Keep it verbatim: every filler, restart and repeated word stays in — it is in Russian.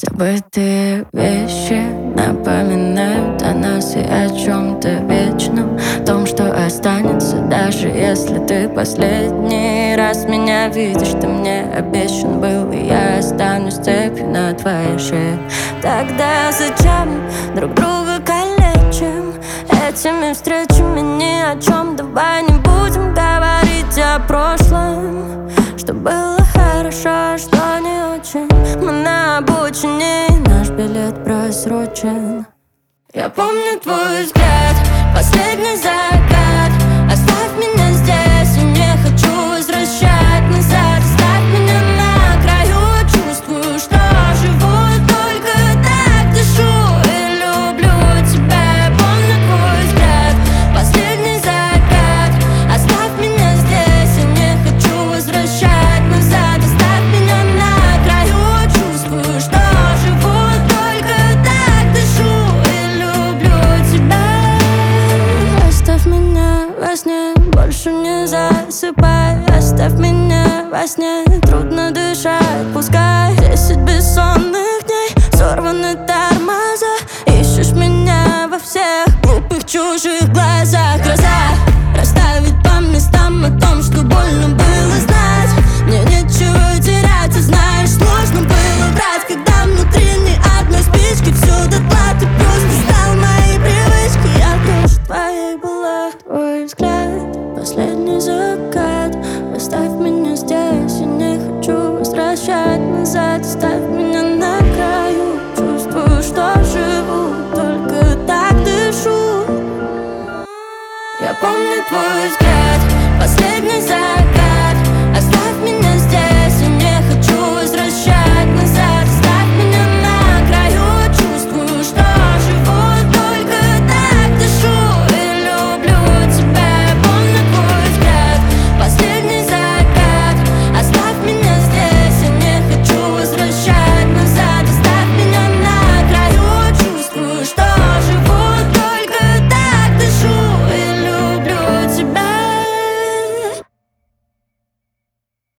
Забытые вещи напоминают о нас и о чем-то вечном, том, что останется, даже если ты последний раз меня видишь. Ты мне обещан был, и я останусь цепью на твоей шее. Тогда зачем друг друга калечим этими встречами ни о чем? Давай не будем говорить о прошлом, что было хорошо, а что не очень. Мы на обочине, и наш билет просрочен. Я помню твой взгляд, последний закат. Оставь меня здесь, я не хочу возвращать назад. Оставь меня на краю, чувствую, что живу только так, дышу и люблю тебя. Я помню твой взгляд, последний закат. Оставь меня здесь, я не хочу возвращать назад. Оставь меня на краю, чувствую, что живу только так, дышу и люблю тебя. Оставь меня во сне, больше не засыпай. Оставь меня во сне, трудно дышать. Пускай десять бессонных дней, сорваны тормоза. Ищешь меня во всех глупых чужих глазах. Гроза расставить по местам о том, что больно было знать. Мне нечего терять, и знаешь, сложно было брать, когда внутри ни одной спички. Всё дотла, ты просто стал моей привычкой. Я тоже твоей была. Твой взгляд, последний закат. Оставь меня здесь, я не хочу возвращать назад. Оставь меня на краю, чувствую, что живу, только так дышу. Я помню твой взгляд, последний закат.